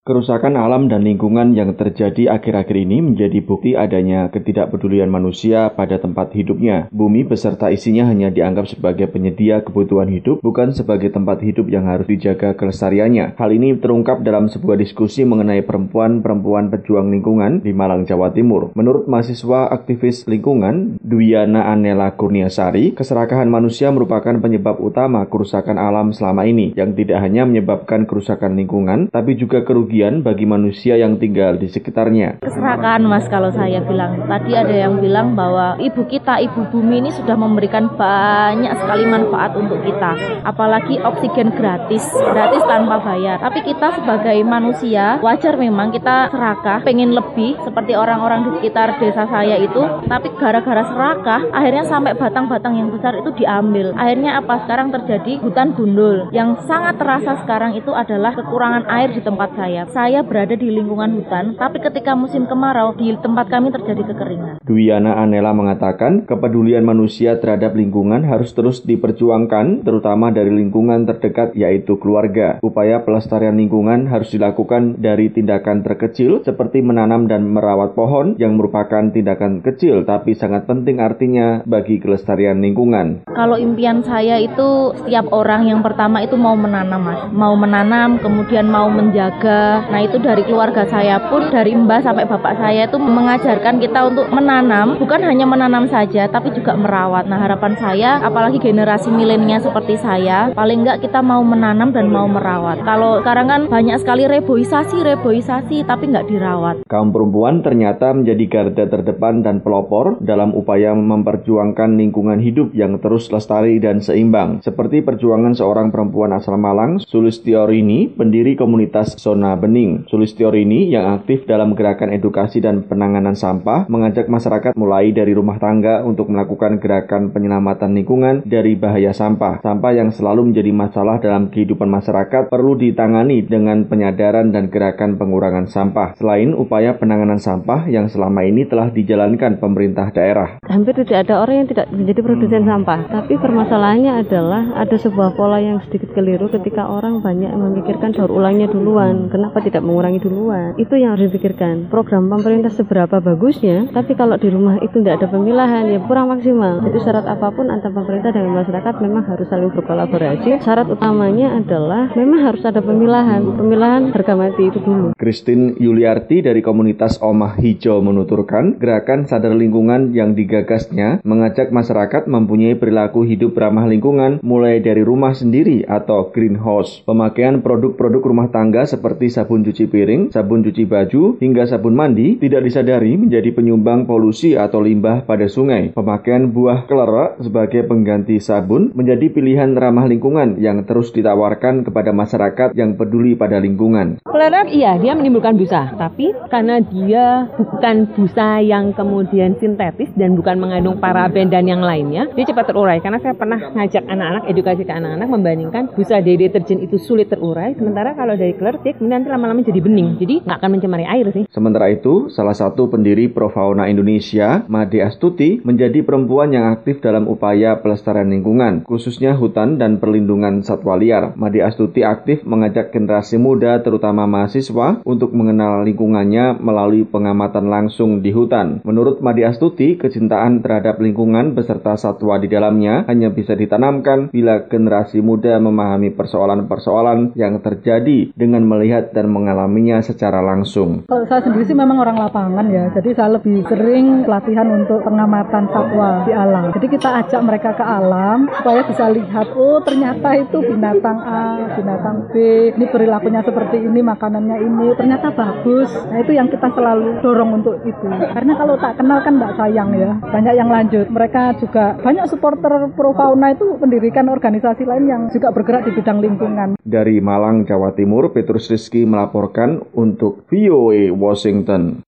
Kerusakan alam dan lingkungan yang terjadi akhir-akhir ini menjadi bukti adanya ketidakpedulian manusia pada tempat hidupnya. Bumi beserta isinya hanya dianggap sebagai penyedia kebutuhan hidup, bukan sebagai tempat hidup yang harus dijaga kelestariannya. Hal ini terungkap dalam sebuah diskusi mengenai perempuan-perempuan pejuang lingkungan di Malang, Jawa Timur. Menurut mahasiswa aktivis lingkungan, Dwiana Anela Kurniasari, keserakahan manusia merupakan penyebab utama kerusakan alam selama ini, yang tidak hanya menyebabkan kerusakan lingkungan, tapi juga kerugian bagi manusia yang tinggal di sekitarnya. Keserakahan, Mas, kalau saya bilang. Tadi ada yang bilang bahwa ibu kita, ibu bumi ini sudah memberikan banyak sekali manfaat untuk kita. Apalagi oksigen gratis tanpa bayar. Tapi kita sebagai manusia, wajar memang kita serakah, pengen lebih seperti orang-orang di sekitar desa saya itu. Tapi gara-gara serakah, akhirnya sampai batang-batang yang besar itu diambil. Akhirnya apa? Sekarang terjadi hutan gundul. Yang sangat terasa sekarang itu adalah kekurangan air di tempat saya. Saya berada di lingkungan hutan, tapi ketika musim kemarau, di tempat kami terjadi kekeringan. Dwiana Anela mengatakan, kepedulian manusia terhadap lingkungan harus terus diperjuangkan, terutama dari lingkungan terdekat yaitu keluarga. Upaya pelestarian lingkungan harus dilakukan dari tindakan terkecil, seperti menanam dan merawat pohon, yang merupakan tindakan kecil, tapi sangat penting artinya bagi kelestarian lingkungan. Kalau impian saya itu, setiap orang yang pertama itu mau menanam, Mas. Mau menanam, kemudian mau menjaga. Nah, itu dari keluarga saya pun, dari mbah sampai bapak saya itu mengajarkan kita untuk menanam, bukan hanya menanam saja, tapi juga merawat. Nah, harapan saya, apalagi generasi milenial seperti saya, paling enggak kita mau menanam dan mau merawat. Kalau sekarang kan banyak sekali reboisasi, tapi enggak dirawat. Kaum perempuan ternyata menjadi garda terdepan dan pelopor dalam upaya memperjuangkan lingkungan hidup yang terus lestari dan seimbang. Seperti perjuangan seorang perempuan asal Malang, Sulistiorini, pendiri komunitas Zona Bening. Sulistiorini yang aktif dalam gerakan edukasi dan penanganan sampah mengajak masyarakat mulai dari rumah tangga untuk melakukan gerakan penyelamatan lingkungan dari bahaya sampah. Sampah yang selalu menjadi masalah dalam kehidupan masyarakat perlu ditangani dengan penyadaran dan gerakan pengurangan sampah. Selain upaya penanganan sampah yang selama ini telah dijalankan pemerintah daerah. Hampir tidak ada orang yang tidak menjadi produsen sampah. Tapi permasalahannya adalah ada sebuah pola yang sedikit keliru ketika orang banyak memikirkan daur ulangnya duluan. Kenapa tidak mengurangi duluan? Itu yang harus dipikirkan. Program pemerintah seberapa bagusnya, tapi kalau di rumah itu tidak ada pemilahan, ya kurang maksimal. Jadi syarat apapun antara pemerintah dan masyarakat memang harus saling berkolaborasi. Syarat utamanya adalah memang harus ada pemilahan harga mati itu dulu. Christine Yuliarti dari komunitas Omah Hijau menuturkan, gerakan sadar lingkungan yang digagasnya mengajak masyarakat mempunyai perilaku hidup ramah lingkungan mulai dari rumah sendiri atau greenhouse. Pemakaian produk-produk rumah tangga seperti sabun cuci piring, sabun cuci baju, hingga sabun mandi tidak disadari menjadi penyumbang polusi atau limbah pada sungai. Pemakaian buah kelera sebagai pengganti sabun menjadi pilihan ramah lingkungan yang terus ditawarkan kepada masyarakat yang peduli pada lingkungan. Kelera iya, dia menimbulkan busa, tapi karena dia bukan busa yang kemudian sintetis dan bukan mengandung paraben dan yang lainnya, dia cepat terurai. Karena saya pernah ngajak anak-anak, edukasi ke anak-anak, membandingkan busa dari deterjen itu sulit terurai, sementara kalau dari kleretik nanti lama-lama jadi bening, jadi nggak akan mencemari air sih. Sementara itu, salah satu pendiri Profauna Indonesia, Made Astuti, menjadi perempuan yang aktif dalam upaya pelestarian lingkungan, khususnya hutan dan perlindungan satwa liar. Made Astuti aktif mengajak generasi muda, terutama mahasiswa, untuk mengenal lingkungannya melalui pengamatan langsung di hutan. Menurut Made Astuti, kecintaan terhadap lingkungan beserta satwa di dalamnya hanya bisa ditanamkan bila generasi muda memahami persoalan-persoalan yang terjadi dengan melihat dan mengalaminya secara langsung. Kalau saya sendiri sih memang orang lapangan ya, jadi saya lebih sering pelatihan untuk pengamatan satwa di alam. Jadi kita ajak mereka ke alam supaya bisa lihat, oh ternyata itu binatang A, binatang B, ini perilakunya seperti ini, makanannya ini, ternyata bagus. Nah itu yang kita selalu dorong untuk itu. Karena kalau tak kenal kan nggak sayang ya, banyak yang lanjut. Mereka juga banyak supporter Profauna itu mendirikan organisasi lain yang juga bergerak di bidang lingkungan. Dari Malang, Jawa Timur, Petrus Rizky melaporkan untuk VOA Washington.